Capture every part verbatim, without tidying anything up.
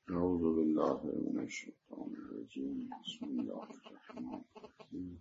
اعوذ بالله من الشیطان الرجیم. بسم الله الرحمن الرحیم.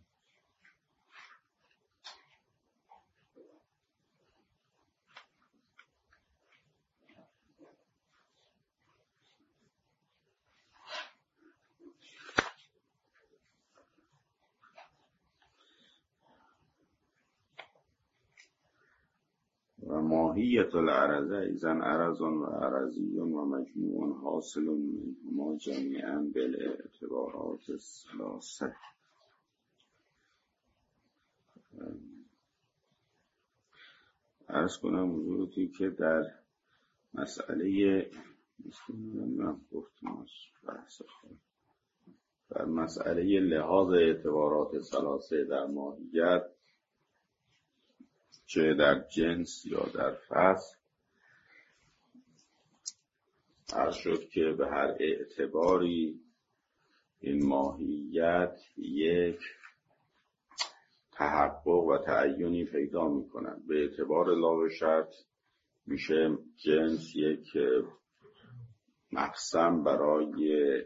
و ماهیت العرضه ایزن عرضون و عرضیون و مجموعون حاصلون منهما جمیعا بالاعتبارات الثلاثه. عرض کنم حضورتی که در مسئله در مسئله لحاظ اعتبارات ثلاثه در ماهیت، چه در جنس یا در فصل، عرض شد که به هر اعتباری این ماهیت یک تحقق و تعینی پیدا می کنند. به اعتبار لا شرط میشه جنس یک مقسم برای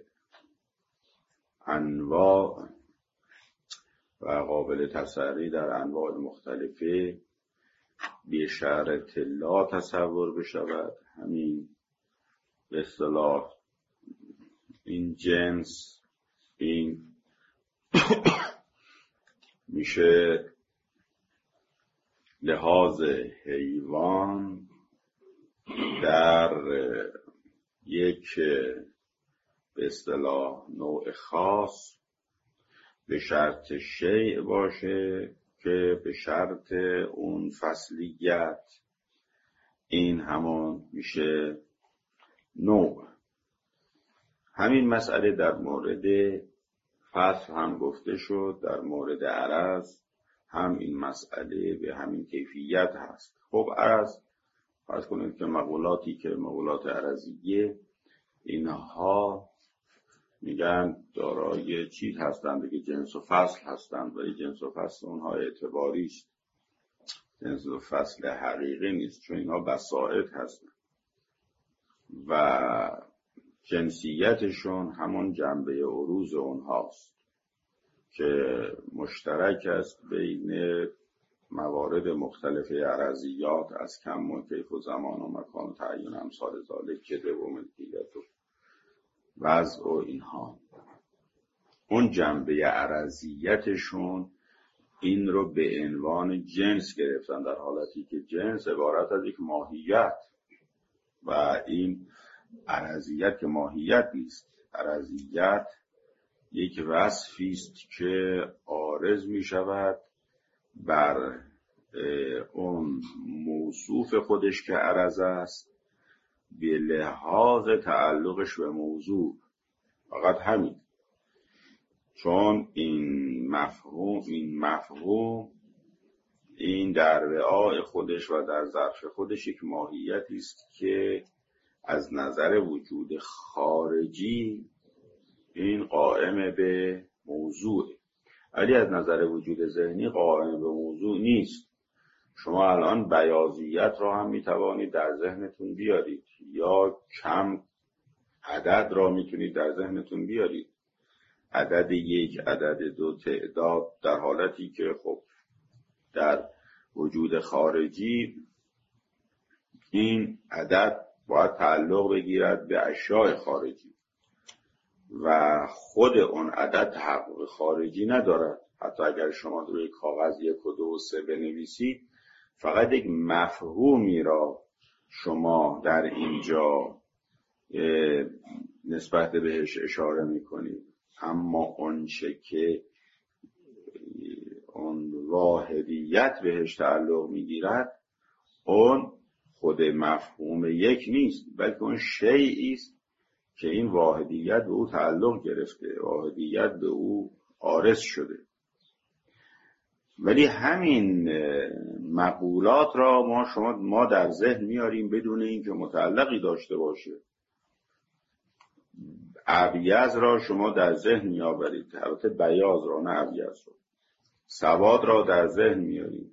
انواع و قابل تسری در انواع مختلفه به شرط لا تصور بشود. همین به اصطلاح این جنس این میشه لحاظ حیوان در یک به اصطلاح نوع خاص به شرط شیء باشه که به شرط اون فصلیت این همون میشه نوع. همین مسئله در مورد فصل هم گفته شد، در مورد عرض هم این مسئله به همین کیفیت هست. خب عرض فرض کنید که مقولاتی که مقولات عرضیه اینها میگن دارای چیز هستند که جنس و فصل هستند، ولی جنس و فصل اونها اعتباری است، جنس و فصل حقیقی نیست، چون اینها بساط هستند و جنسیتشون همون جنبه عروض اونهاست که مشترک است بین موارد مختلف عرضیات از کم و کیف و زمان و مکان و تعیین امثال ذالک که و ملکیت و وضع و اینها. اون جنبه عرضیتشون این رو به عنوان جنس گرفتن، در حالتی که جنس عبارت از یک ماهیت و این عرضیت که ماهیت نیست. عرضیت یک وصفی است که عارض می شود بر اون موصوف خودش که عرض است به لحاظ تعلقش به موضوع. فقط همین، چون این مفهوم این مفهوم این در رعای خودش و در ظرف خودش یک ماهیتی است که از نظر وجود خارجی این قائم به موضوع، ولی از نظر وجود ذهنی قائم به موضوع نیست. شما الان بیاضیت را هم میتوانید در ذهنتون بیارید یا کم عدد را میتونید در ذهنتون بیارید، عدد یک، عدد دو، تعداد، در حالتی که خب در وجود خارجی این عدد باید تعلق بگیرد به اشیاء خارجی و خود اون عدد تحقق خارجی ندارد. حتی اگر شما روی کاغذ یک و دو و سه بنویسید، فقط یک مفهومی را شما در اینجا نسبت بهش اشاره میکنید، اما اون چه که اون واحدیت بهش تعلق میگیرد اون خود مفهوم یک نیست، بلکه اون شیئی است که این واحدیت به او تعلق گرفته، واحدیت به او عارض شده. ولی همین مقولات را ما شما ما در ذهن میاریم بدون اینکه متعلقی داشته باشه. ابیض را شما در ذهن میآورید، البته بیاض را نه ابیض را. سواد را در ذهن میاریم،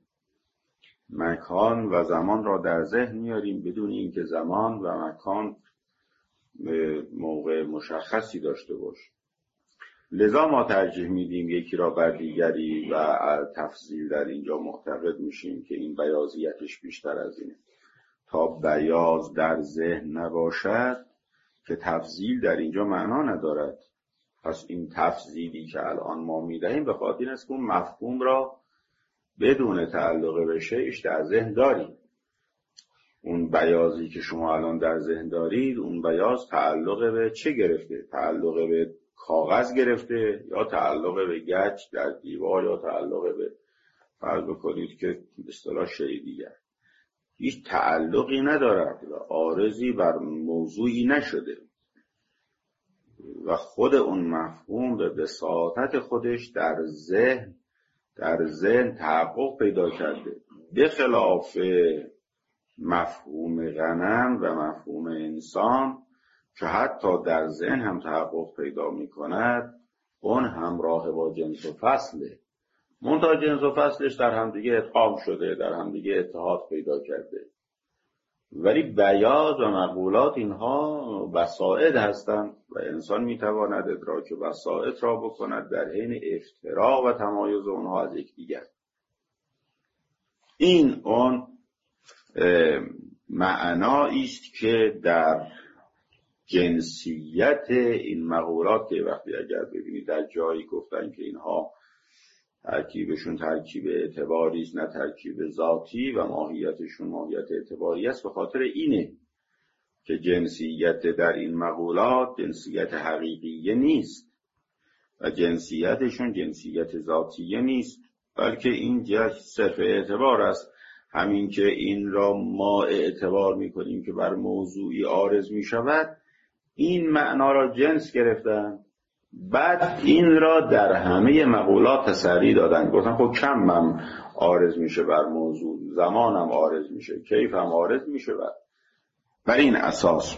مکان و زمان را در ذهن میاریم بدون اینکه زمان و مکان موقع مشخصی داشته باشه. لذا ما ترجیح میدیم یکی را بر دیگری و تفضیل در اینجا معتقد میشیم که این بیاضیتش بیشتر از اینه. تا بیاض در ذهن نباشد که تفضیل در اینجا معنا ندارد. پس این تفضیلی که الان ما میدهیم به خاطر است که اون مفهوم را بدون تعلق به شیش در ذهن داریم. اون بیاضی که شما الان در ذهن دارید، اون بیاض تعلق به چه گرفته؟ تعلق به کاغذ گرفته یا تعلق به گچ در دیوار یا تعلق به فرض بکنید که به اصطلاح شیء دیگر. هیچ تعلقی ندارد و عارضی بر موضوعی نشده و خود اون مفهوم به بساطت خودش در ذهن در ذهن تحقق پیدا کرده، به خلاف مفهوم غنم و مفهوم انسان که حتی در ذهن هم تحقق پیدا می کند، اون همراه با جنس و فصله. منتها جنس و فصلش در همدیگه ادغام شده، در همدیگه اتحاد پیدا کرده. ولی بیاض و مقولات اینها وسائط هستند و انسان میتواند ادراک وسائط را بکند در حین افتراق و تمایز اونها از یکدیگر. این اون معنایی است که در جنسیت این مقولات که وقتی اگر ببینید در جایی گفتن که اینها ترکیبشون ترکیب اعتباری است نه ترکیب ذاتی و ماهیتشون ماهیت اعتباری است، به خاطر اینه که جنسیت در این مقولات جنسیت حقیقیه نیست و جنسیتشون جنسیت ذاتیه نیست، بلکه این صرف اعتبار است. همین که این را ما اعتبار میکنیم که بر موضوعی عارض میشود، این معنا را جنس گرفتن، بعد این را در همه مقولات تسری دادن، گفتن خب کم هم عارض میشه بر موضوع، زمان هم عارض میشه، کیف هم عارض میشه. بر این اساس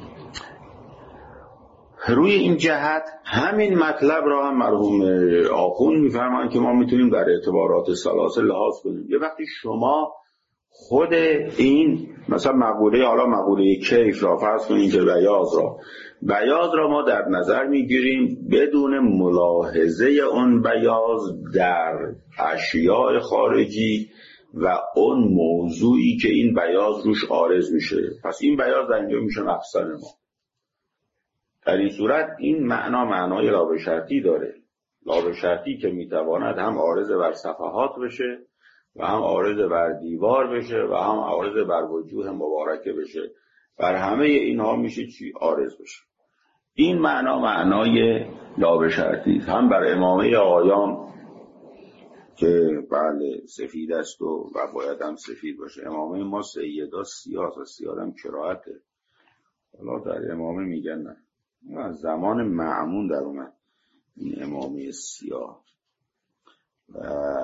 روی این جهت همین مطلب را هم مرحوم آخوند میفرمایند که ما میتونیم در اعتبارات ثلاثه لحاظ کنیم. یه وقتی شما خود این مثلا مقوله حالا مقوله کیف را فرض کنیم که بیاض را بیاض را ما در نظر میگیریم بدون ملاحظه اون بیاض در اشیاء خارجی و اون موضوعی که این بیاض روش عارض میشه، پس این بیاض در اینجا میشه مقصد ما. در این صورت این معنا معنای لابه شرطی داره، لابه شرطی که میتواند هم عارض بر صفحات بشه و هم عارض بر دیوار بشه و هم عارض بر وجوه مبارکه بشه، بر همه اینها میشه چی عارض بشه. این معنا معنای لابه شرطی هم بر امامه آقایان که بله سفید است و, و باید هم سفید باشه. امامه ما سیدا سیاه و سیاه هم کراهته. حالا در امامه میگن نه، از زمان معمون در اومد این امامه سیاه و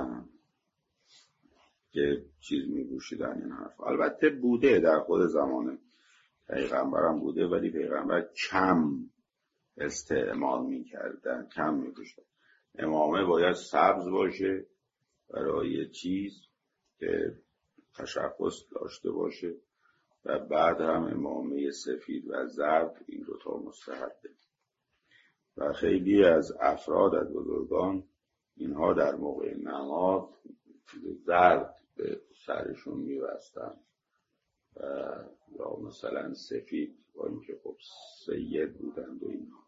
که چیز میگوشیدن این حرف. البته بوده در خود زمان پیغمبرم بوده، ولی پیغمبر کم استعمال میکردن، کم میگوشتن. امامه باید سبز باشه برای چیز که تشخص داشته باشه و بعد هم امامه سفید و زرد، این دوتا مستحبه. و خیلی از افراد از بزرگان اینها در موقع نماز زرد به سرشون می‌بستن یا مثلا سفید، با اینکه خب سید بودند و اینها.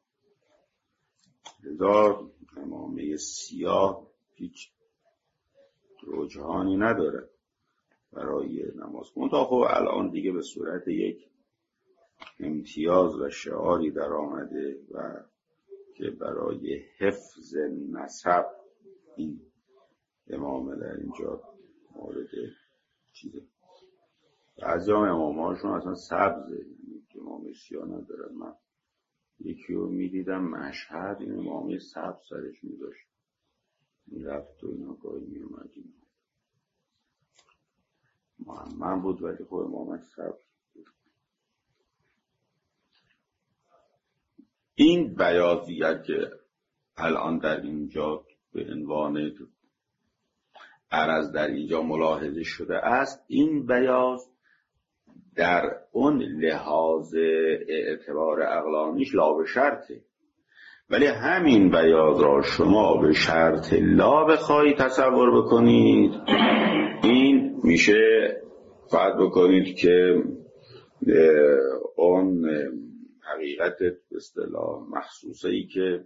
لذا امامه سیاه هیچ رجحانی نداره برای نماز. منتها خب الان دیگه به صورت یک امتیاز و شعاری در آمده و که برای حفظ نسب این امامه در اینجا مورد چیزه. بعضی هم امامه هاشون اصلا سبزه، یعنی امامه سیاه ندارن. من یکی رو میدیدم مشهد این امامه سبز سرش میداشت، میرفت و اینا گاهی میومدیم من بود ولی خود امامه سبز بود. این بیاضیت که الان در اینجا به عنوان عرض در اینجا ملاحظه شده است، این بیاض در اون لحاظ اعتبار عقلانیش لا به شرطه، ولی همین بیاض را شما به شرط لا بخواهید تصور بکنید، این میشه فرض بکنید که اون حقیقت به اصطلاح مخصوصه ای که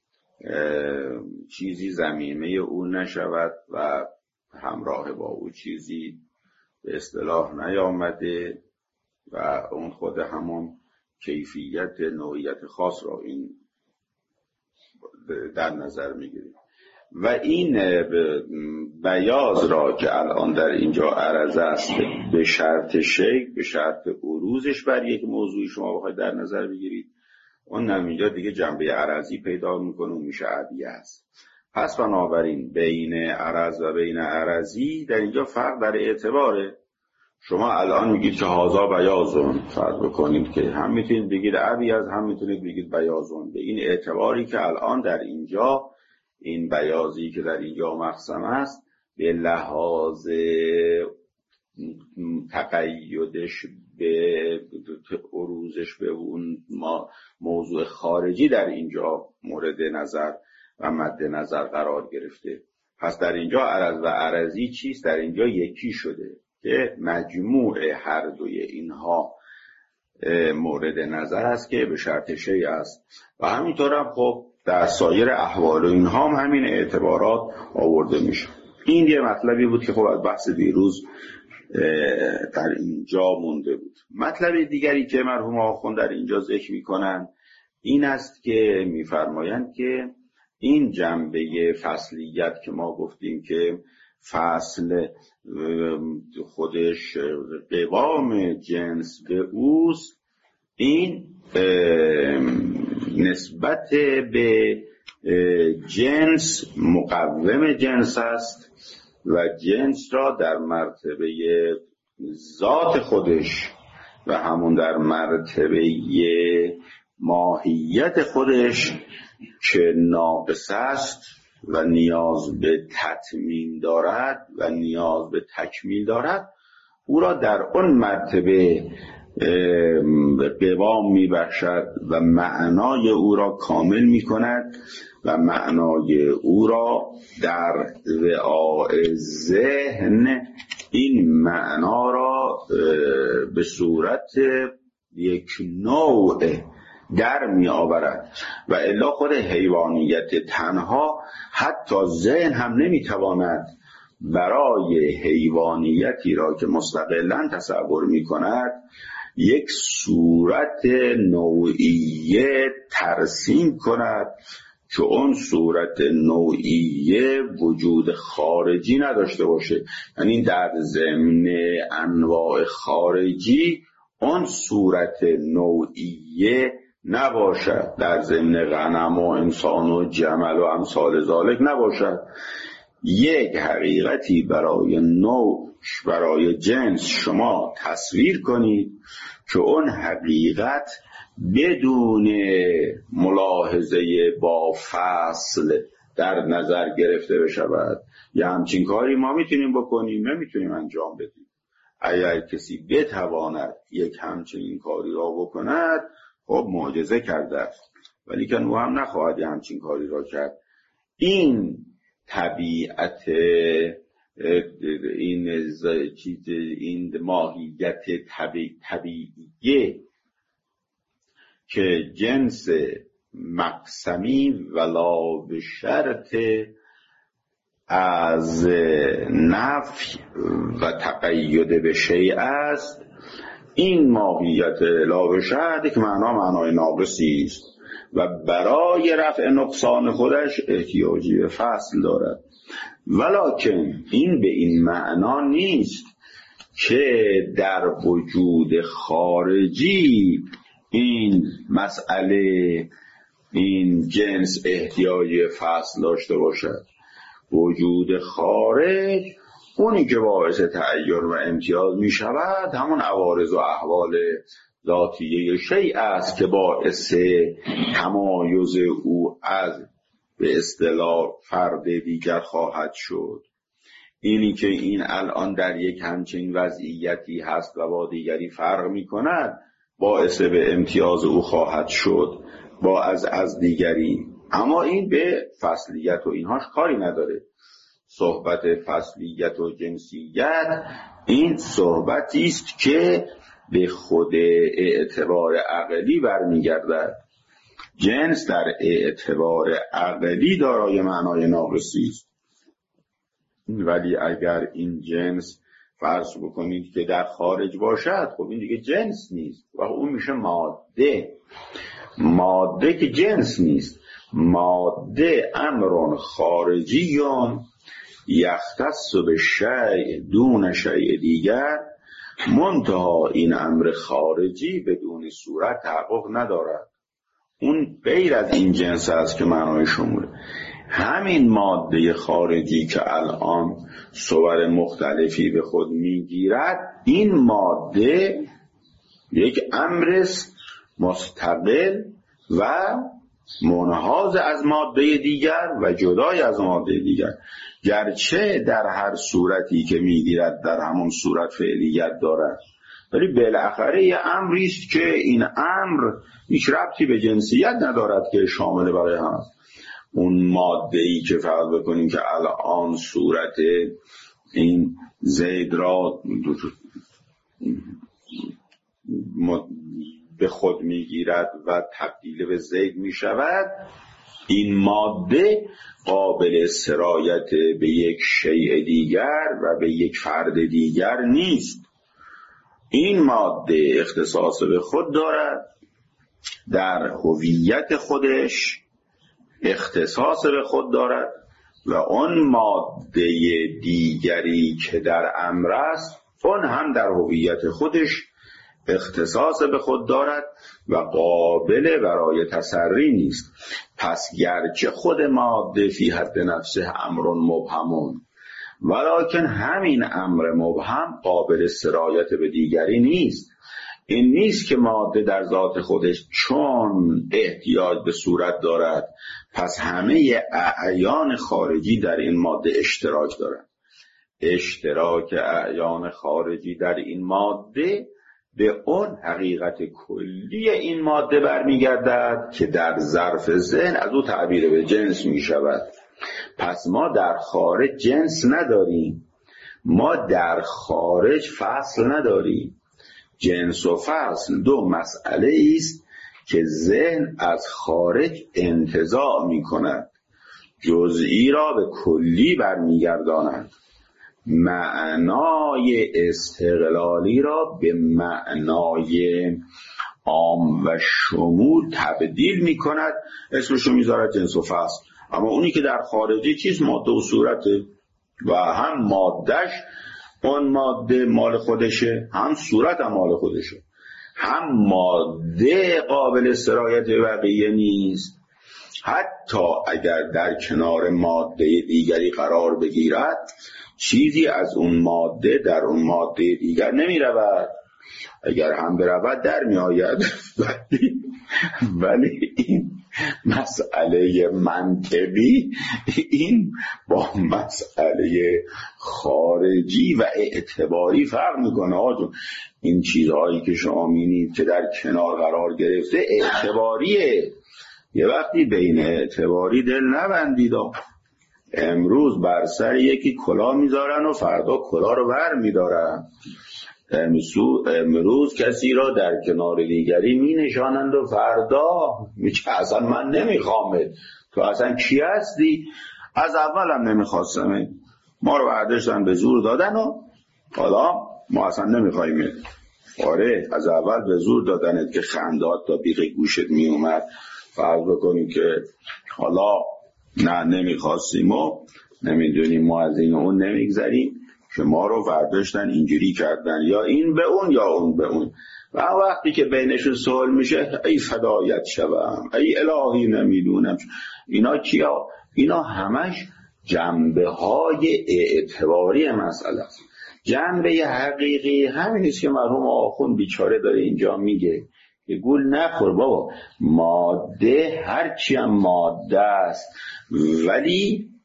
چیزی ضمیمه او نشود و همراه با او چیزی به اصطلاح نیامده و اون خود همون کیفیت نوعیت خاص را این در نظر میگیریم. و این بیاض را که الان در اینجا عرض است به شرط شیء، به شرط عروضش بر یک موضوعی شما بخواید در نظر بگیرید، اون هم اینجا دیگه جنبه عرضی پیدا میکنه و میشه عدیه است. پس بنابراین بین عرض و بین عرضی در اینجا فرق در اعتباره. شما الان میگید که هازا بیاضون، فرض بکنید که هم میتونید بگید ابیض، هم میتونید بگید بیاضون. به این اعتباری که الان در اینجا این بیاضی که در اینجا مقسم است به لحاظ تقیدش به عروضش به اون موضوع خارجی در اینجا مورد نظر و مد نظر قرار گرفته. پس در اینجا عرض و عرضی چیست؟ در اینجا یکی شده که مجموع هر دوی اینها مورد نظر است که به شرط شیء است. و همینطور هم خب در سایر احوال و اینها هم همین اعتبارات آورده میشه. این یه مطلبی بود که خب از بحث دیروز در اینجا مونده بود. مطلب دیگری که مرحوم آخوند در اینجا ذکر میکنن این است که میفرمایند که این جنبه فصلیت که ما گفتیم که فصل خودش قوام جنس به اوست، این نسبت به جنس مقوم جنس است و جنس را در مرتبه ذات خودش و همون در مرتبه ماهیت خودش که ناقص است و نیاز به تتمیم دارد و نیاز به تکمیل دارد، او را در اون مرتبه قوام می بخشد و معنای او را کامل می کند و معنای او را در وعاء ذهن این معنا را به صورت یک نوع در می آورد. و الا خود حیوانیت تنها حتی ذهن هم نمی تواند برای حیوانیتی را که مستقلاً تصور می کند یک صورت نوعیه ترسیم کند که اون صورت نوعیه وجود خارجی نداشته باشه. یعنی در ضمن انواع خارجی اون صورت نوعیه نباشد، در ضمن غنم و انسان و جمل و امثال ذالک نباشد. یک حقیقتی برای نوع، برای جنس شما تصویر کنید که اون حقیقت بدون ملاحظه با فصل در نظر گرفته بشود. یه همچین کاری ما میتونیم بکنیم؟ نمیتونیم انجام بدیم. اگر کسی بتواند یک همچین کاری را بکند خب معجزه کرده است، ولی که او هم نخواهد یه همچین کاری را کرد. این طبیعت این چیز این ماهیت طبیعی طبیعیه که جنس مقسمی ولا به شرط از نفی و تقید به شیء است، این ماهیت لا به شرط که معنا معنای ناقصی است و برای رفع نقصان خودش احتیاجی به فصل دارد. ولکن این به این معنا نیست که در وجود خارجی این مسئله این جنس احتیاجی فصل داشته باشد. وجود خارج اونی که باعث تعین و امتیاز می شود همون عوارض و احوال ذاتیه شیء است که باعث تمایز او از به اصطلاح فرد دیگر خواهد شد. اینی که این الان در یک همچین وضعیتی هست و با دیگری فرق می کند باعث به امتیاز او خواهد شد با از از دیگری. اما این به فصلیت و اینهاش کاری نداره. صحبت فصلیت و جنسیت این صحبتی است که به خود اعتبار عقلی برمیگردد. جنس در اعتبار عقلی دارای معنای ناقصی است، ولی اگر این جنس فرض بکنید که در خارج باشد، خب این دیگه جنس نیست و اون میشه ماده. ماده که جنس نیست. ماده امر خارجی یختص به شیء دون شیء دیگر، منتها این امر خارجی بدون صورت تحقق ندارد. اون غیر از این جنس است که معنای شموله. همین ماده خارجی که الان صور مختلفی به خود میگیرد، این ماده یک امر مستقل و منحاز از ماده دیگر و جدای از ماده دیگر، گرچه در هر صورتی که میگیرد در همون صورت فعلیت دارد، ولی بالاخره یه امری است که این امر هیچ ربطی به جنسیت ندارد که شامل برای هم است. اون ماده‌ای که فرض بکنیم که الان صورت این زید را به خود میگیرد و تبدیل به زید میشود، این ماده قابل سرایت به یک شیء دیگر و به یک فرد دیگر نیست. این ماده اختصاص به خود دارد، در هویت خودش اختصاص به خود دارد و اون ماده دیگری که در امر است اون هم در هویت خودش اختصاص به خود دارد و قابل برای تسری نیست. پس گرچه خود ماده فی حد نفسه امر مبهمون، ولکن همین امر مبهم قابل سرایت به دیگری نیست. این نیست که ماده در ذات خودش چون احتیاج به صورت دارد پس همه اعیان خارجی در این ماده اشتراک دارند. اشتراک اعیان خارجی در این ماده به اون حقیقت کلی این ماده برمیگردد که در ظرف ذهن از او تعبیر به جنس می شود. پس ما در خارج جنس نداریم، ما در خارج فصل نداریم. جنس و فصل دو مسئله است که ذهن از خارج انتزاع می کند، جزئی را به کلی برمیگرداند، معنای استقلالی را به معنای عام و شمول تبدیل می کند، اسمشو می دارد جنس و فصل. اما اونی که در خارجی چیز ماده و صورته و هم مادهش اون ماده مال خودشه، هم صورت هم مال خودشه، هم ماده قابل سرایت بقیه نیست. حتی اگر در کنار ماده دیگری قرار بگیرد چیزی از اون ماده در اون ماده دیگر نمی رود، اگر هم برود در می آید. ولی ولی این مسئله منطقی این با مسئله خارجی و اعتباری فرق میکنه. آجون این چیزهایی که شما می‌بینید که در کنار قرار گرفته اعتباریه. یه وقتی بین اعتباری دل نبندید. امروز بر سر یکی کلاه میذارن و فردا کلاه رو بر میدارن. امروز کسی را در کنار دیگری می نشانند و فردا میگه اصلا من نمیخوامت، تو اصلا کی هستی؟ از اول هم نمیخواستم، ما رو برداشتن به زور دادن و حالا ما اصلا نمیخوایمت. آره از اول به زور دادنت که خندات تا بیغ گوشت می اومد. فرض بکنیم که حالا نه نمیخواستیم و نمیدونیم ما از این اون نمیگذریم که ما رو برداشتن اینجوری کردن، یا این به اون یا اون به اون. و وقتی که بینشون سوال میشه ای فدایت شوم، ای الهی نمیدونم اینا کیا؟ اینا همش جنبه های اعتباری مسئله است. جنبه حقیقی همین است که مرحوم آخوند بیچاره داره اینجا میگه که گول نخور بابا، ماده هرچی هم ماده است ولی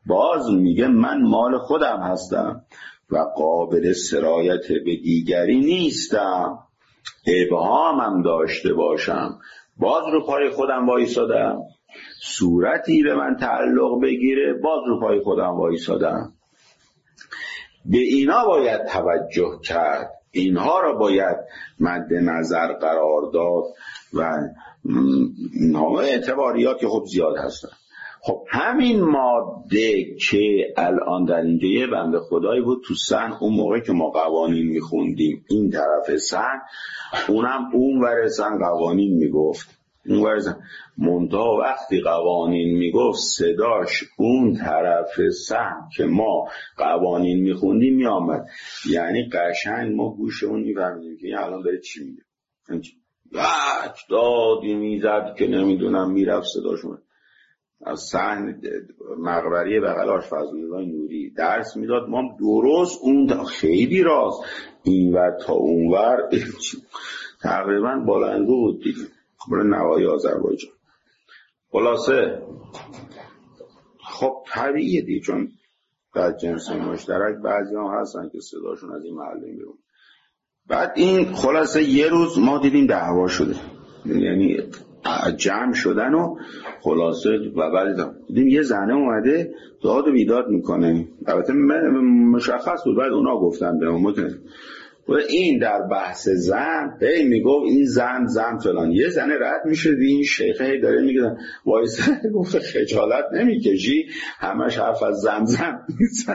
باز میگه من مال خودم هستم و قابل سرایت به دیگری نیستم. ابهامم داشته باشم باز رو پای خودم وایسادم، صورتی به من تعلق بگیره باز رو پای خودم وایسادم. به اینا باید توجه کرد، اینها را باید مد نظر قرار داد و نامه اعتباریات که خب زیاد هستن. خب همین ماده که الان در اینجا یه بنده خدایی بود تو صحن، اون موقع که ما قوانین میخوندیم این طرف صحن، اونم اون ور صحن قوانین میگفت، اون ور صحن منتها وقتی قوانین میگفت صداش اون طرف صحن که ما قوانین میخوندیم میامد، یعنی قشنگ ما گوشمون میفهمیدیم که این الان داره چی میگه، یک دادی میزد که نمیدونم میرفت صداشون. از صحن مقبره بغل آشپزخونه نوری درس میداد، ما درست اون تا خیلی راست اینور تا اونور تقریبا بالنگو بود دیگه، برای نوای آذربایجان. خلاصه خب طبیعیه دیگه، چون در جنس مشترک بعضی هم هستن که صداشون از این محله میرون. بعد این خلاصه یه روز ما دیدیم دعوا شده، یعنی جمع شدن و خلاصه و بعد دیدیم یه زنه اومده داد و بیداد میکنه. البته مشخص بود، بعد اونا گفتن به ما که این در بحث زن هی میگفت این زن زن فلان، یه زنه رد میشه این شیخه هی داره میگه وایسه، گفت خجالت نمیکشی همش حرف از زن زن میزن.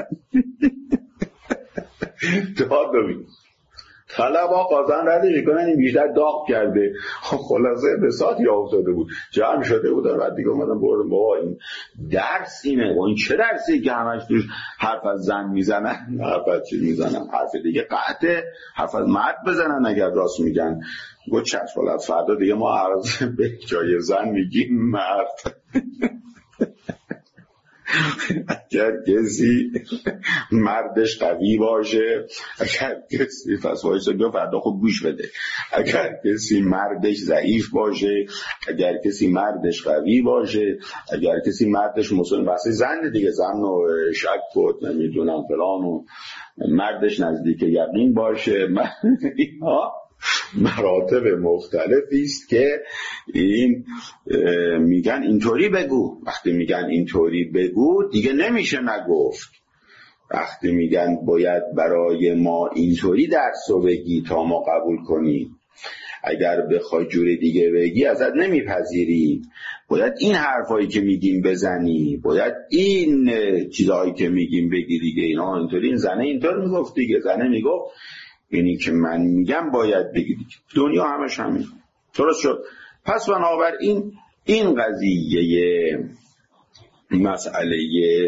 داد و بیداد طلبا قازن ردش کنن، این بیشتر داغ کرده. خلاصه به ساعت یا افتاده بود، جمع شده بود، بعد دیگه اومدن بردم بابا این درس اینه و این چه درسی که همش توش حرف از زن میزنن، حرف از چی میزنن، حرف دیگه قطعه، حرف از مرد بزنن اگر راست میگن. گفت چشم ولد فردا دیگه ما عرض به جای زن میگیم مرد. اگر کسی مردش قوی باشه، اگر کسی فسوایش رو فردا خوب گوش بده، اگر کسی مردش ضعیف باشه، اگر کسی مردش قوی باشه، اگر کسی مردش مسلم بحثی زن دیگه، زن و شک بود نمیدونم فلان و مردش نزدیک یقین باشه، اینها مراتب مختلفی است که این میگن اینطوری بگو. وقتی میگن اینطوری بگو دیگه نمیشه نگفت. وقتی میگن باید برای ما اینطوری درسو بگی تا ما قبول کنیم، اگر بخوای جور دیگه بگی ازت نمیپذیری، باید این حرفایی که میگیم بزنی، باید این چیزایی که میگیم بگی دیگه. اینا اینطوری، این زنه اینطور میگفت دیگه، زنه میگفت اینی که من میگم باید بگید. دنیا همش همین. درست شد. پس بنابراین این قضیه مسئله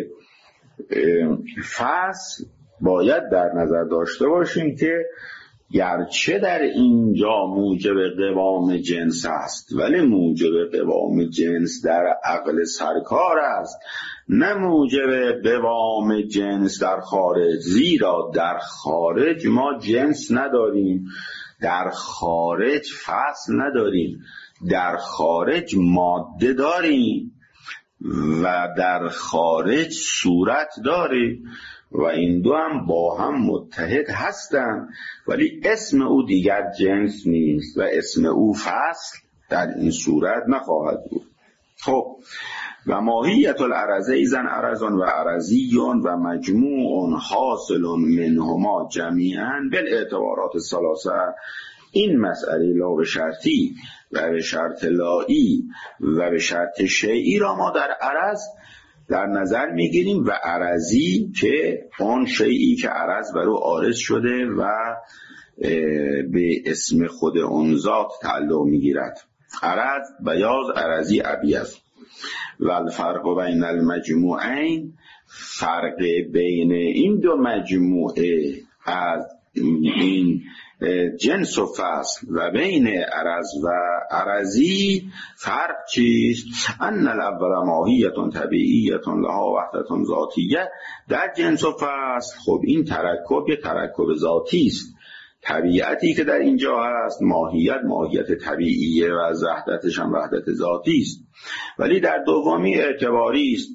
فصل باید در نظر داشته باشیم که گرچه در اینجا موجب قوام جنس است، ولی موجب قوام جنس در عقل سرکار است، نه موجب قوام جنس در خارج. زیرا در خارج ما جنس نداریم، در خارج فصل نداریم، در خارج ماده داریم و در خارج صورت داریم و این دو هم با هم متحد هستند، ولی اسم او دیگر جنس نیست و اسم او فصل در این صورت نخواهد بود. خب و ماهیت العرضه ایزن عرضان و عرضیون و مجموع حاصل منهما جمیعا بالاعتبارات الثلاثه. این مسئله لا به شرطی و به شرط لایی و به شرط شیعی را ما در عرض در نظر میگیریم و عرضی که آن شیعی که عرض بر او عارض شده و به اسم خود اون ذات تعلق میگیرد. عرض بیاض، عرضی ابیض. و الفرق بین المجموعین، فرق بین این دو مجموعه از این جنس و فصل و بین عرض و عرضی فرق چیست؟ ان الاول ماهیت طبیعیت لها وحدت ذاتیه. در جنس و فصل خب این ترکب یه ترکب ذاتی است، طبیعتی که در اینجا هست ماهیت ماهیت طبیعیه و از وحدتش هم وحدت ذاتی است، ولی در دومی اعتباری است.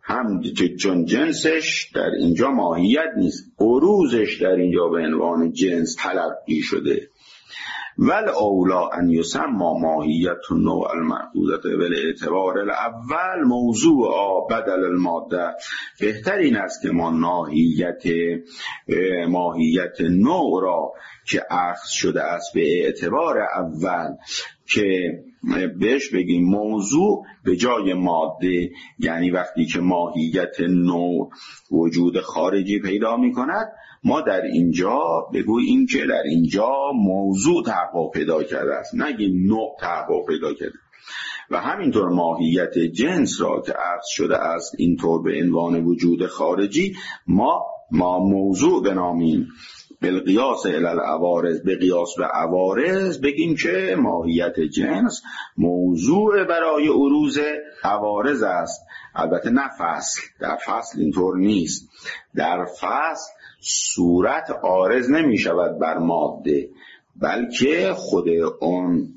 هم چون جنسش در اینجا ماهیت نیست، عروضش در اینجا به عنوان جنس تلقی شده. ول اولا ان یسمى ماهیت النوع المأخوذة بالاعتبار الاول موضوع بدل الماده. بهتر این است که ما ماهیت ماهیت نوع را که اخذ شده است به اعتبار اول که بهش بگیم موضوع به جای ماده. یعنی وقتی که ماهیت نوع وجود خارجی پیدا می کند، ما در اینجا بگوییم که در اینجا موضوع تحقق پیدا کرده است، نگیم نوع تحقق پیدا کرده. و همینطور ماهیت جنس را که اخذ شده است اینطور به عنوان وجود خارجی، ما ما موضوع بنامیم. بالقیاس الی العوارض، به قیاس به عوارض بگیم که ماهیت جنس موضوع برای عروض عوارض است. البته نه فصل، در فصل اینطور نیست. در فصل صورت عارض نمی شود بر ماده، بلکه خود اون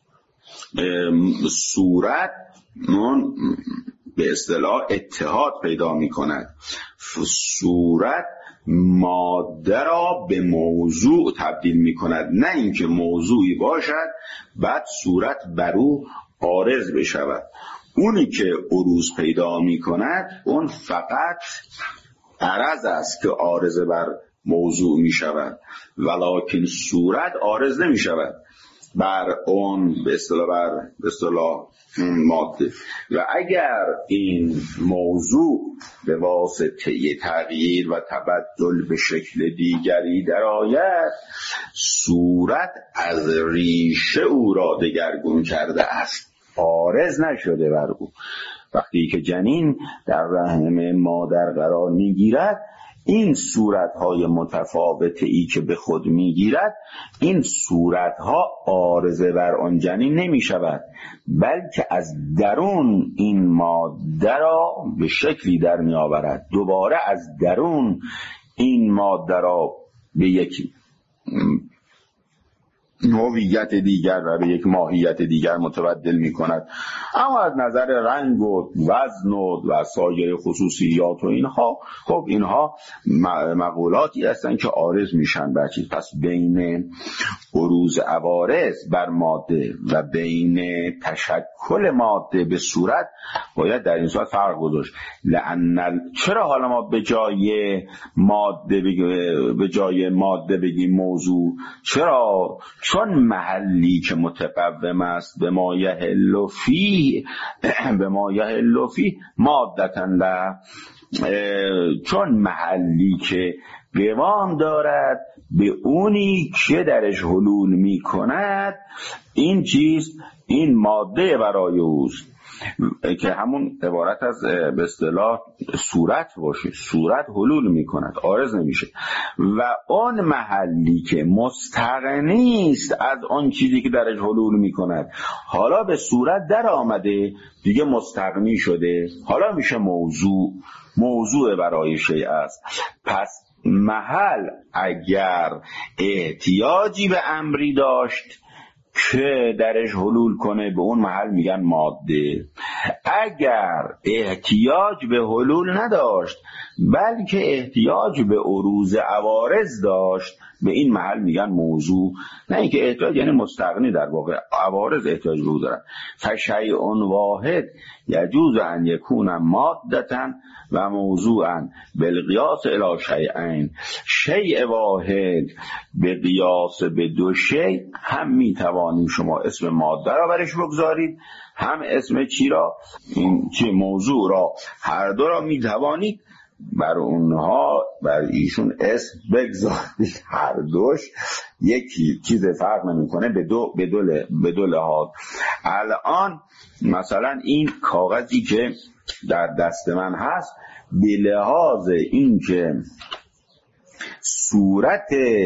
صورت اون به اصطلاح اتحاد پیدا می کند. صورت ماده را به موضوع تبدیل می کند، نه اینکه موضوعی باشد بعد صورت بر او عارض بشود. اونی که عروض پیدا می کند اون فقط عرض است که عارض بر موضوع می شود، ولکن صورت عارض نمی شود بر اون به اصطلاح بر به اصطلاح ماده. و اگر این موضوع به واسطه تغییر و تبدل به شکل دیگری درآید، صورت از ریشه او را دگرگون کرده است، عارض نشده بر او. وقتی که جنین در رحم مادر قرار میگیرد، این صورت‌های متفاوته‌ای که به خود می‌گیرد، این صورت‌ها عارضه بر آن جنین نمی‌شود، بلکه از درون این ماده را به شکلی در می‌آورد. دوباره از درون این ماده را به یک هویت دیگر و به یک ماهیت دیگر متبدل می کند. اما از نظر رنگ و وزن و سایر خصوصیات و اینها، خب اینها مقولاتی هستند که عارض میشن بر چیز. پس بین عروض عوارض بر ماده و بین تشکل ماده به صورت باید در این صورت فرق گذاشت. لأن چرا حالا ما به جای ماده بگیم به جای ماده بگیم موضوع؟ چرا؟ چون محلی که متقوم است به ما یحل فیه به ما یحل فیه مادةً له، چون محلی که قوام دارد به اونی که درش حلول می کند، این چیز این ماده برای اوست که همون عبارت از به اصطلاح صورت باشه. صورت حلول می کند، عارض نمیشه. و اون محلی که مستغنی است از آن چیزی که درش حلول می کند، حالا به صورت در آمده، دیگه مستغنی شده، حالا میشه موضوع. موضوع برای شیء است. پس محل اگر احتیاجی به امری داشت که درش حلول کنه، به اون محل میگن ماده. اگر احتیاج به حلول نداشت بلکه احتیاج به عروض عوارض داشت، به این محل میگن موضوع. نه اینکه احتیاج یعنی مستغنی، در واقع عوارض احتیاج به او دارن. فشیء واحد یجوز ان یکون مادةً و موضوعا بالقیاس الی شیئین. شیء واحد به قیاس به دو شیء هم میتوانیم شما اسم ماده را برش بگذارید، هم اسم چی را، این چی موضوع را، هر دو را میتوانید بر اونها بر ایشون اسم بگذارید. هر دوش یکی چیز فرق نمیکنه به دو به دو به دو لحاظ. الان مثلا این کاغذی که در دست من هست، به لحاظ این که صورت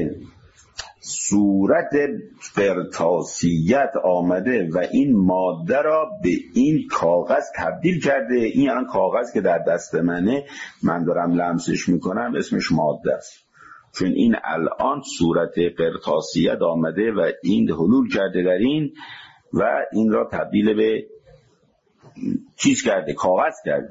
صورت قرطاسیت آمده و این ماده را به این کاغذ تبدیل کرده، این الان کاغذ که در دست منه، من دارم لمسش میکنم، اسمش ماده است. چون این الان صورت قرطاسیت آمده و این حلول کرده در این و این را تبدیل به چیز کرده، کاغذ کرده.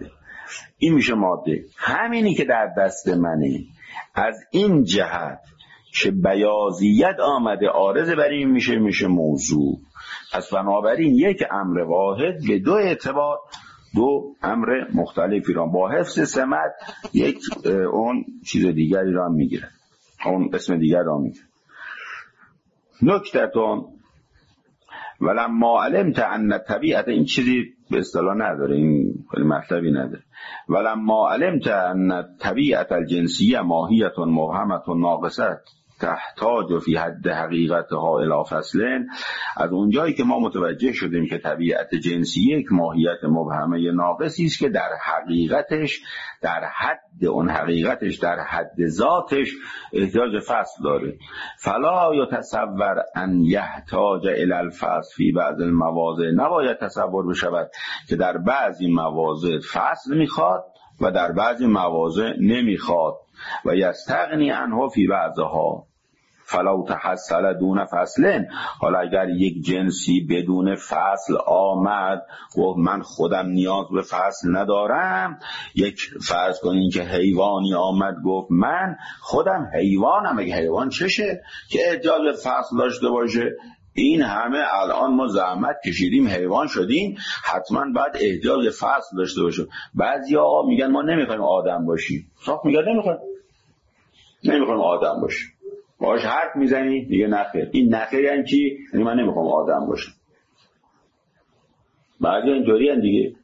این میشه ماده. همینی که در دست منه از این جهت که بیاضیت آمده عارض بر این میشه میشه موضوع. پس بنابراین یک امر واحد به دو اعتبار دو امر مختلفی را با حفظ سمت یک اون چیز دیگری را میگیره، اون اسم دیگر را میگیره. نکته‌تون ولما علمت ان طبیعت، این چیزی به اصطلاح نداره، این خیلی مطلبی نداره. ولما علمت ان طبیعت الجنسیه ماهیت مبهمه ناقصه تحتاج فی حد حقیقتها الی فصلین، از اونجایی که ما متوجه شدیم که طبیعت جنسیه یک ماهیت مبهمه ناقصی است که در حقیقتش در حد اون حقیقتش در حد ذاتش احتیاج فصل داره. فلا یتصور ان یحتاج الی الفصل فی بعض المواضع، نباید تصور بشود که در بعضی مواضع فصل میخواد و در بعضی مواضع نمیخواد و یستغنی عنه فی بعضها. فلو تحصل دون فصلن، حالا اگر یک جنسی بدون فصل آمد و من خودم نیاز به فصل ندارم، یک فرض کنین که حیوانی آمد گفت من خودم حیوانم، اگه حیوان چشه که احتیاج به فصل داشته باشه؟ این همه الان ما زحمت کشیدیم حیوان شدیم، حتما باید احتیاج به فصل داشته باشه. بعضیا میگن ما نمیخوایم آدم باشیم، صاف میگن نمیخوایم نمیخوایم آدم باشیم، باهاش حرف میزنی دیگه نخیر. این نخیر یعنی چی؟ یعنی من نمیخوام آدم باشم. بعضی اینجوری هن دیگه،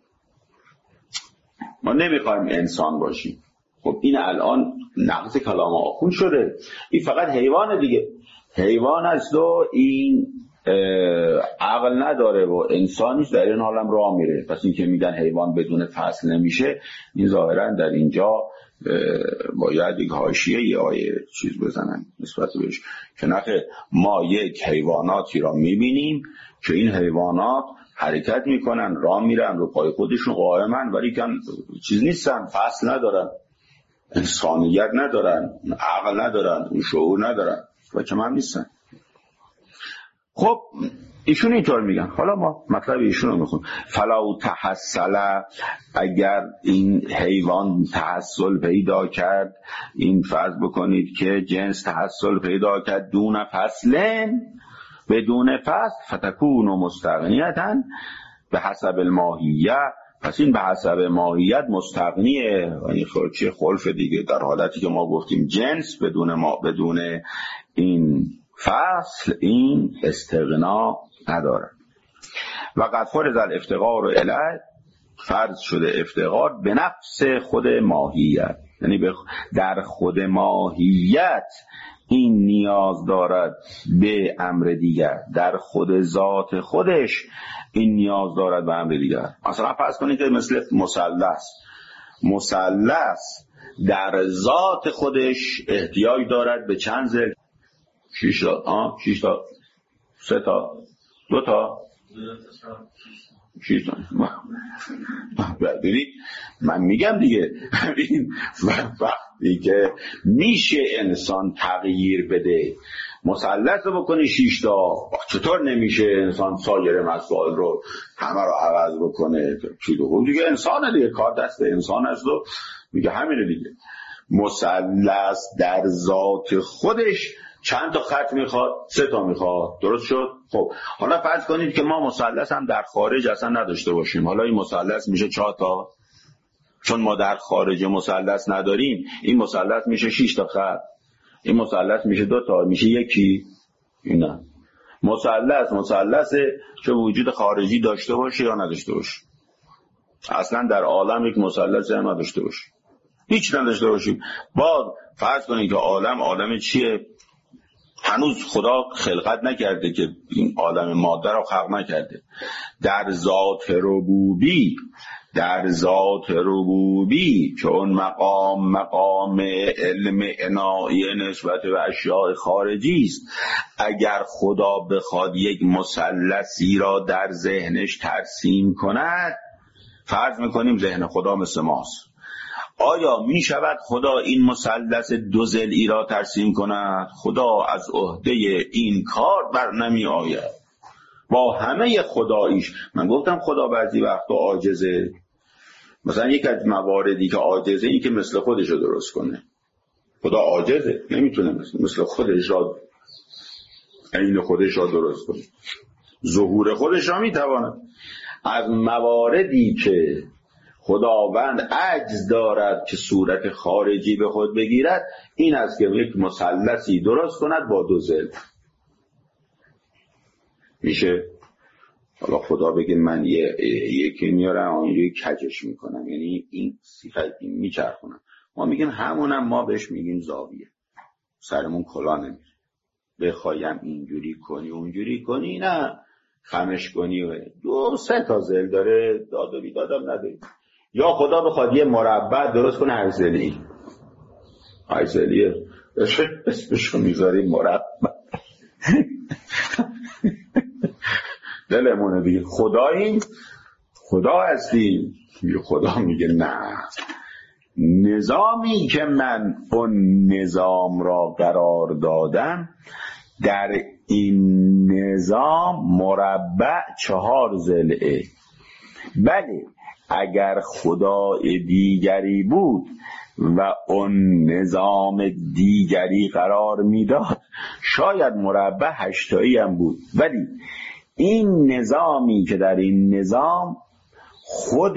ما نمیخوایم انسان باشیم. خب این الان نقض کلام آخوند شده، این فقط حیوان دیگه، حیوان است و این عقل نداره و انسانیش در این حالم راه میره. پس این که میگن حیوان بدون فصل نمیشه، این ظاهرا در اینجا باید یک حاشیه یه آیه چیز بزنن نسبت بهش که نخیر، ما یک حیواناتی را میبینیم که این حیوانات حرکت میکنن، راه میرن، رو پای خودشون قائمن، ولی کن چیز نیستن، فصل ندارن، انسانیت ندارن، عقل ندارن، شعور ندارن و که من نیستن. خب ایشون اینطور میگن. حالا ما مطلب ایشون رو میخونیم. فلو تحصل، اگر این حیوان تحصل پیدا کرد، این فرض بکنید که جنس تحصل پیدا کرد دون فصلن، بدون فصل، فتکون مستغنیتا به حسب الماهیه، پس این به حسب ماهیت مستغنیه. یعنی چه خلف دیگه، در حالتی که ما گفتیم جنس بدون ما بدون این فصل این استغنا نداره. و قد فرض الافتقار الیه، فرض شده افتقار به نفس خود ماهیت، یعنی در خود ماهیت این نیاز دارد به امر دیگر، در خود ذات خودش این نیاز دارد به امر دیگر. مثلا فرض کنید که مثل مثلث، مثلث در ذات خودش احتیاج دارد به چند ذکر؟ شش تا، آه شش تا، سه تا، دو تا، شش تا. ببینید من میگم دیگه، این وقتی که میشه انسان تغییر بده، مثلث رو بکنی شش تا، چطور نمیشه انسان سایر مسائل رو همه رو عوض بکنه؟ چی دو دیگه انسانه دیگه، کار دست انسان است و میگه همینه دیگه. مثلث در ذات خودش چند تا خط میخواد؟ سه تا میخواد. درست شد؟ خب حالا فرض کنید که ما مثلث هم در خارج اصلا نداشته باشیم، حالا این مثلث میشه چهار تا، چون ما در خارج مثلث نداریم، این مثلث میشه شش تا خط، این مثلث میشه دو تا، میشه یکی. اینا مثلث مثلث چه وجود خارجی داشته باشه یا نداشته باشه، اصلا در عالم یک مثلث هم نداشته باشه، هیچ نداشته باشیم. با فرض کنید که عالم عالم چیه؟ هنوز خدا خلقت نکرده که این عالم ماده رو خلق نکرده. در ذات ربوبی، در ذات ربوبی که اون مقام مقام علم عنایه نسبت به اشیاء خارجی است، اگر خدا بخواد یک مثلثی را در ذهنش ترسیم کند، فرض میکنیم ذهن خدا مثل ماست، آیا می شود خدا این مثلث دو ضلعی را ترسیم کند؟ خدا از عهده این کار بر نمی آید با همه خداییش. من گفتم خدا بعضی وقتا عاجزه، مثلا یک از مواردی که عاجزه این که مثل خودش رو درست کنه. خدا عاجزه، نمیتونه مثل خودش را عین خودش را درست کنه. ظهور خودش را میتواند. از مواردی که خداوند عجز دارد که صورت خارجی به خود بگیرد این است که یک مثلثی درست کند با دو ضلع. میشه حالا خدا بگه من یه یکی میارم اونجوری کجش میکنم، یعنی این صفت این میچرخونم. ما میگیم همونم ما بهش میگیم زاویه. سرمون کلا نمیره. بخوایم اینجوری کنی اونجوری کنی، نه خمش کنی و دو سه تا ضلع داره، داد و بیدادم نداری. یا خدا بخواد یه مربع درست کنه هر ضلعی، هر ضلعی اسمشو میذاریم مربع. دلمونه دیگه خداییم، خدا هستیم. خدا میگه نه، نظامی که من اون نظام را قرار دادم در این نظام مربع چهار ضلعه. بله اگر خدای دیگری بود و اون نظام دیگری قرار میداد شاید مربع هشتایی هم بود، ولی این نظامی که در این نظام خود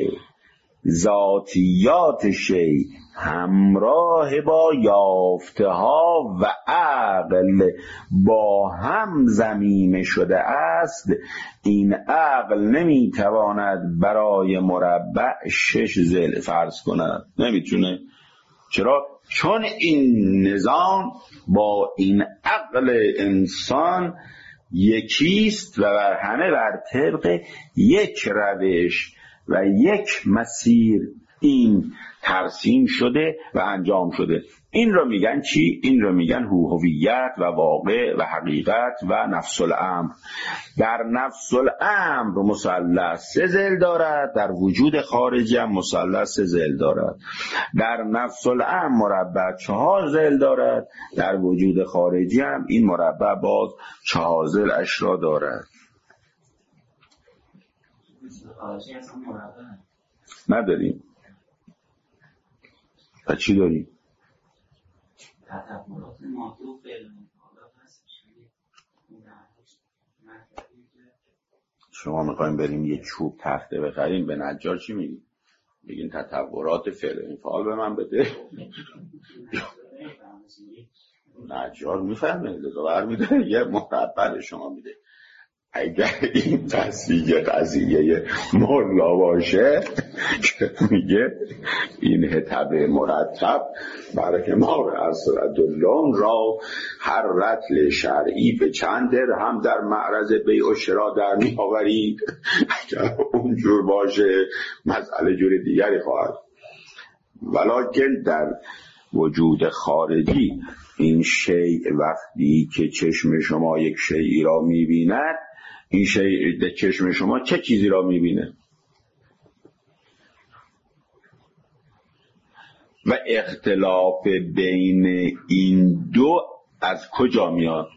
ذاتیات شی همراه با یافته ها و عقل با هم ضمیمه شده است، این عقل نمیتواند برای مربع شش ضلع فرض کند، نمیتونه. چرا؟ چون این نظام با این عقل انسان یکیست و بر همه بر طبق یک روش و یک مسیر این ترسیم شده و انجام شده. این رو میگن چی؟ این رو میگن هویت و واقع و حقیقت و نفس الامر. در نفس الامر مثلث سه ضلع دارد، در وجود خارجی هم مثلث سه ضلع دارد. در نفس الامر مربع چهار ضلع دارد، در وجود خارجی هم این مربع باز چهار ضلعش را دارد. نداریم. و چی داریم؟ شما میخوایم بریم یه چوب تخته بخریم، به نجار چی میگیم؟ بگین تطورات فعل این فعال به من بده. نجار میفهمه، لذا برمیده یه مربع شما میده. اگر این تصویه قضیه مولا باشه که میگه این حتب مرتب برای ما اصلا دلون را هر رتل شرعی به چند درهم در معرض بیع و شرا در می آورید، اگر اونجور باشه مسئله جور دیگری خواهد. ولکن در وجود خارجی این شیء وقتی که چشم شما یک شیئی را میبیند، این شیء در چشم شما چه چیزی را میبینه؟ و اختلاف بین این دو از کجا میاد؟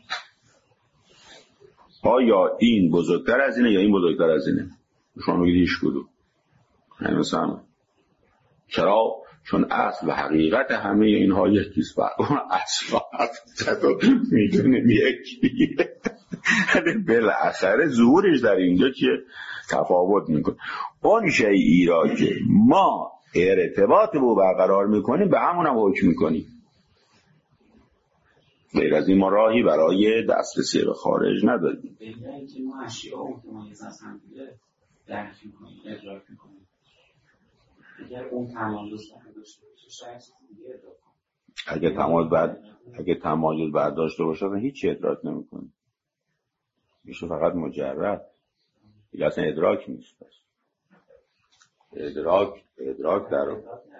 آیا این بزرگتر از اینه یا این بزرگتر از اینه؟ شما میگید هیچ کدوم. یعنی مثلا چرا؟ چون اصل و حقیقت همه اینها یکیست. اون اصل و حقیقت میدونیم یکیه، بالاخره ظهورش در اینجا که تفاوت میکنه. اون شیئی را که ما ارتباط با برقرار میکنیم به همون هم حکم میکنیم. غیر از این ما راهی برای دسترسی به خارج نداریم. بهتره اینکه ما اشیاء متمایز از هم دیگه درک میکنیم، ادراک میکنیم. اگر اون تمایز داشته باشه شاید دیگه ادراک کنیم. اگه تمایز بعد اگه تمایز بعد داشته باشه هیچ ادراک نمیکنیم. میشه فقط مجرد. دیگه اصلا ادراک نیست. بس. ادراک ادراک در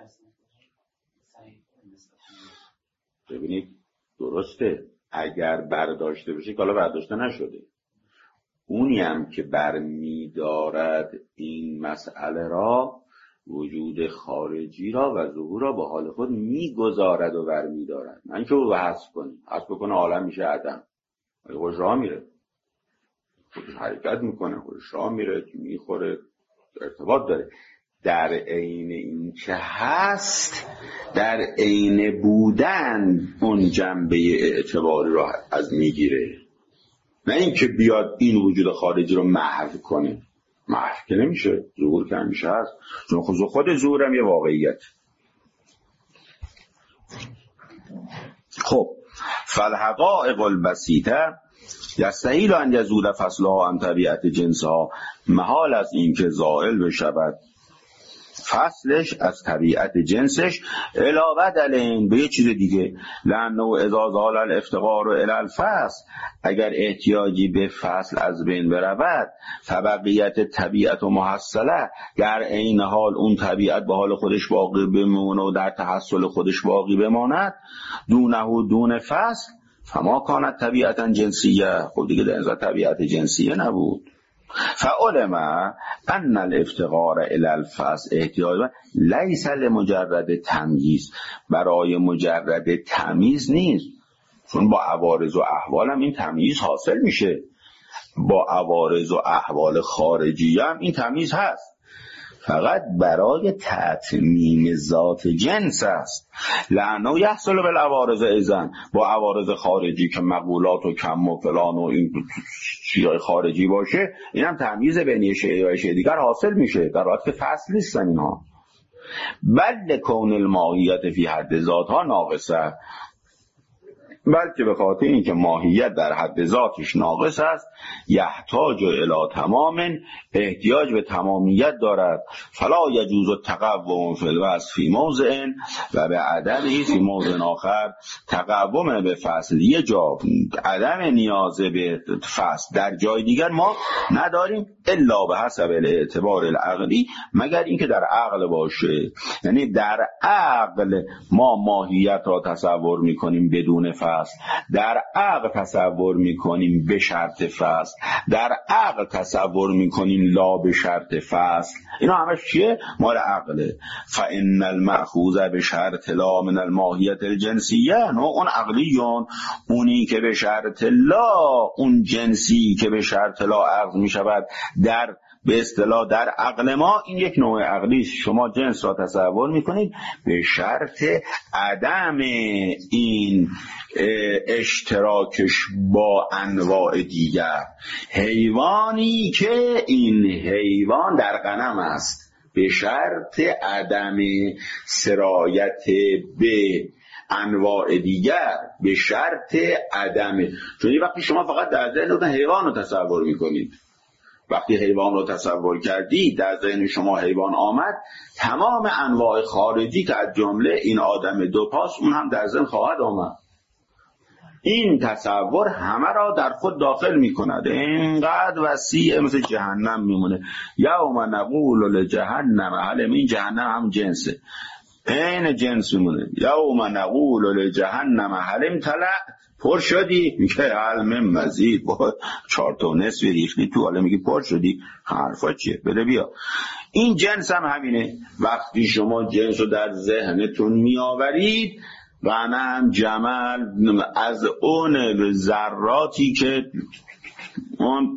ببینید درسته اگر برداشته بشه که حالا برداشته نشده، اونی هم که برمیدارد این مسئله را وجود خارجی را و ظهور را به حال خود میگذارد و برمیدارد. نه اینکه او حذف کنه، حذف بکنه عالم میشه عدم. خودش راه میره، خودش حرکت میکنه، خودش راه میره، میخوره، ارتباط داره. در عین این که هست، در عین بودن اون جنبه اعتباری را از میگیره، نه اینکه بیاد این وجود خارجی رو محو کنه. محو که نمیشه، ظهور که همیشه هست، چون خود خود ظهورم یه واقعیت. خب فالحقائق البسیطه یستحیل ان یزول فصلها عن طبیعت جنسها، محال از این که زائل بشود فصلش از طبیعت جنسش، علاوه دلین به یه چیز دیگه، لانه اذا زال الافتقار الی الفصل، اگر احتیاجی به فصل از بین برود، فبقیت طبیعت و محصله، در عین حال اون طبیعت به حال خودش باقی بمونه و در تحصل خودش باقی بماند، دونه و دون فصل، فما کانت طبیعتا جنسیه، خب دیگه در ازا طبیعت جنسیه نبود. فعلم ان الافتقار الی الفصل احتیاج لیس لمجرد تمییز، برای مجرد تمییز نیست، چون با عوارض و احوال هم این تمییز حاصل میشه، با عوارض و احوال خارجی هم این تمییز هست، فقط برای تتمیم ذات جنس است. لانه یحصل بالعوارض ایضا، با عوارض خارجی که مقولات و کم و فلان و این چیزهای خارجی باشه، این هم تمییز بین شیء و شیء دیگر حاصل میشه، در حالی که فصل نیستن اینها. بل کون الماهیت فی حد ذاتها ناقصه، بلکه به خاطر اینکه ماهیت در حد ذاتش ناقص است، یحتاج الی تمام، احتیاج به تمامیت دارد، فلا یجوز التقوم فی الوصف فی موضع و به عدمه فی موضع آخر. تقوم به فصل یه جا، عدم نیاز به فصل در جای دیگر ما نداریم، الا به حسب الاعتبار العقلی، مگر اینکه در عقل باشه. یعنی در عقل ما ماهیت را تصور میکنیم بدون فصل، در عقل تصور میکنیم به شرط فصل، در عقل تصور میکنیم لا به شرط فصل. اینا همش چیه؟ مال عقله. فان المأخوذ به شرط لا من الماهیت الجنسیه، نه اون عقلیون، اونی که به شرط لا، اون جنسی که به شرط لا عقل میشود در به اصطلاح در عقل ما، این یک نوع عقلی. شما جنس را تصور میکنید به شرط عدم این اشتراکش با انواع دیگر. حیوانی که این حیوان در غنم است، به شرط عدم سرایت به انواع دیگر، به شرط عدم، چون وقتی شما فقط در ذهن حیوان رو تصور میکنید، وقتی حیوان رو تصور کردی، در ذهن شما حیوان آمد، تمام انواع خارجی که از جمله این آدم دو پاس، اون هم در ذهن خواهد آمد. این تصور همه را در خود داخل می کند، اینقدر وسیع مثل جهنم میمونه. یوم نقول لجهنم هل، این جهنم هم جنسه، این جنس میمونه. یوم نقول لجهنم هل امتلأت، پر شدی؟ میگه حل من مزید، با چهار تا نصف ریختی تو، حالا میگی پر شدی، حرفا چیه؟ بده بیا. این جنس هم همینه. وقتی شما جنس رو در ذهنتون میآورید، غنم، جمل، از اون ذراتی که اون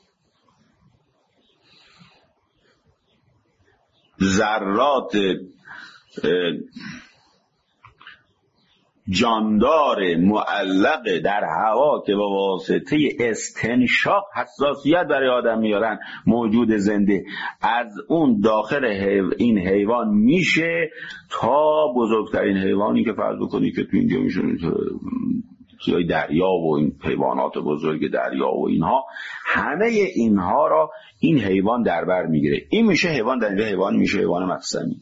ذرات جاندار معلق در هوا که با واسطه استنشاق حساسیت برای آدم میارن، موجود زنده، از اون داخل حیو... این حیوان میشه تا بزرگترین حیوانی که فرض بکنی که تو اینجا میشه چیزای دریا و این حیوانات بزرگ دریا و اینها، همه اینها را این حیوان در بر میگیره. این میشه حیوان، در اینجا حیوان میشه حیوان مقسمی.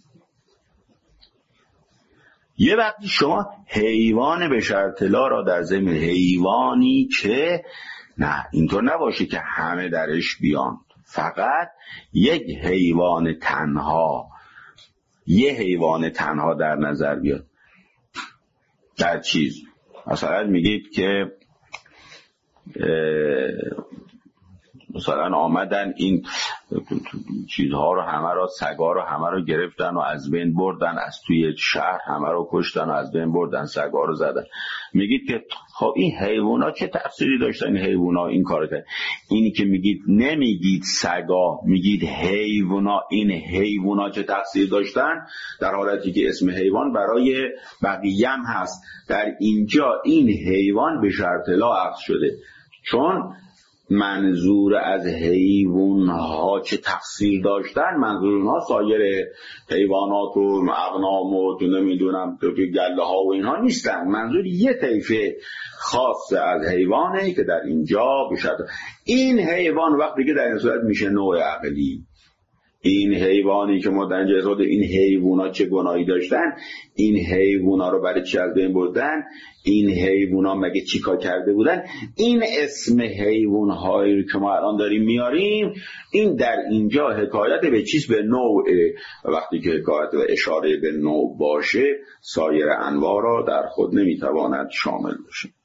یه وقتی شما حیوان به شرط لا را در ضمن حیوانی که نه اینطور نباشه که همه درش بیان، فقط یک حیوان تنها، یه حیوان تنها در نظر بیاد. در چیز مثلا میگید که مثلا آمدن این چیزها رو همه رو، سگا رو همه رو گرفتن و از بین بردن، از توی شهر همه رو کشتن و از بین بردن، سگا رو زدن. میگید که خب این حیوونا چه تقصیری داشتن؟ این حیوونا این کارو کردن. اینی که میگید نمیگید سگا، میگید حیوونا، این حیوونا چه تقصیری داشتن، در حالتی که اسم حیوان برای بقیه هم هست. در اینجا این حیوان به شرط لا عطف شده، چون منظور از حیوان ها چه تقصیر داشتن، منظور اونها سایر حیوانات و اغنام و نمیدونم گله ها و اینها نیستن. منظور یه طیفه خاص از حیوانه که در اینجا بشد. این حیوان وقتی که در این صورت میشه نوع عقلی، این حیوانی که ما در اینجا اصلا این حیوونا چه گناهی داشتن، این حیوونا رو برای چی از بین بردن، این حیوونا مگه چیکار کرده بودن، این اسم حیوان‌هایی که ما الان داریم میاریم، این در اینجا حکایت به چیز، به نوع. وقتی که حکایت و اشاره به نوع باشه، سایر انواع را در خود نمیتواند شامل باشه.